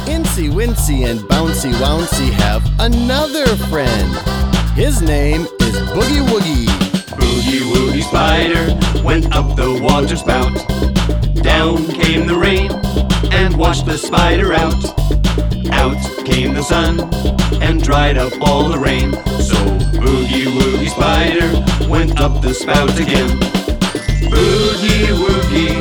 Incy Wincy and Bouncy Wouncy have another friend. His name is Boogie Woogie. Boogie Woogie Spider went up the water spout. Down came the rain and washed the spider out. Out came the sun and dried up all the rain. So Boogie Woogie Spider went up the spout again. Boogie Woogie